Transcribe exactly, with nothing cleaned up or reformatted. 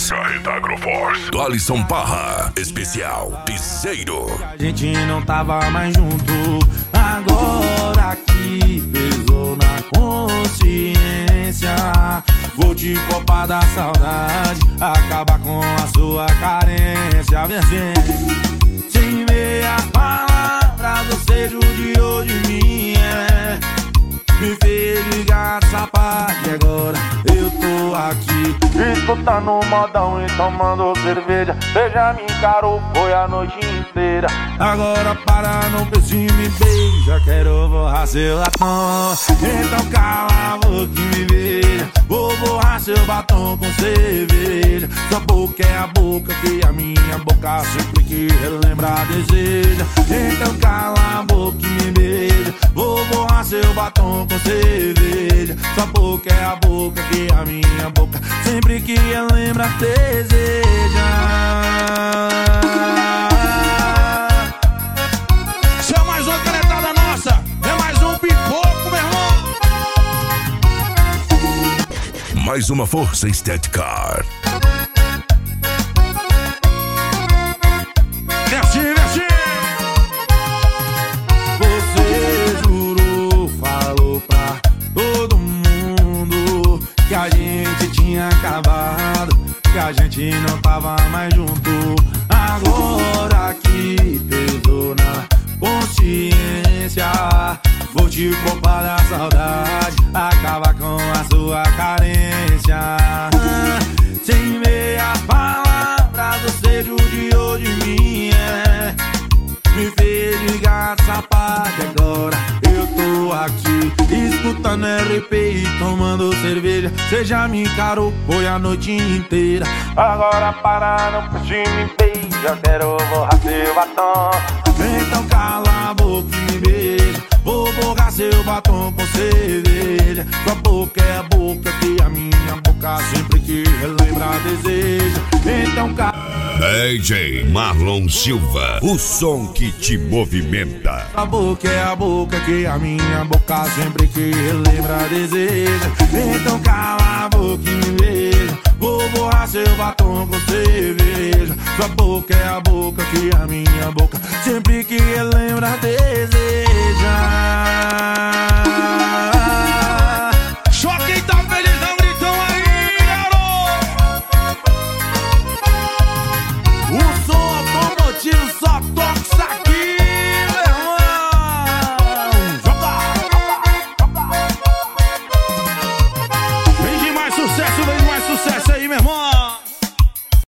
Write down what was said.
Carreta Agroforce. Do Alisson Parra. Especial Piseiro. A gente não tava mais junto. Agora que pesou na consciência, vou te poupar da saudade, acabar com a sua carência. Vem assim, sem meia palavra, você judiou de mim, é. Me fez ligar de sapato e agora eu tô aqui escutando modão e tomando cerveja. Você já me encarou, foi a noite inteira. Agora para, não pense e me beija, quero borrar seu batom. Então cala a boca e me beija, vou borrar seu batom com cerveja. Sua boca é a boca que a minha boca sempre que relembra deseja. Então cala a boca e me beija, vou borrar seu batom com cerveja. Sua boca é a boca que a minha boca sempre que ela lembra deseja. Se é mais uma canetada nossa, é mais um pipoco, meu irmão. Mais uma força estética. Desce, desce. Você jurou, falou pra todo mundo que a gente tinha acabado, que a gente não tava mais junto. Agora que pesou na consciência, vou te poupar da saudade, acabar com a sua carência. Sem meia palavra, você judiou de mim, é. Me fez ligar de sapato e agora eu tô aqui escutando R P e tomando cerveja. Você já me encarou, foi a noite inteira. Agora para, não puxe me beija, quero borrar seu batom. Então cala a boca e me beija, vou borrar seu batom com cerveja. Sua boca é a boca que a minha boca sempre que relembra deseja. Então cala D J Marlon Silva, o som que te movimenta. A boca é a boca que a minha boca sempre que relembra deseja. Então cala a boca e me beija, vou borrar seu batom com cerveja. Sua boca é a boca que a minha boca sempre que relembra deseja.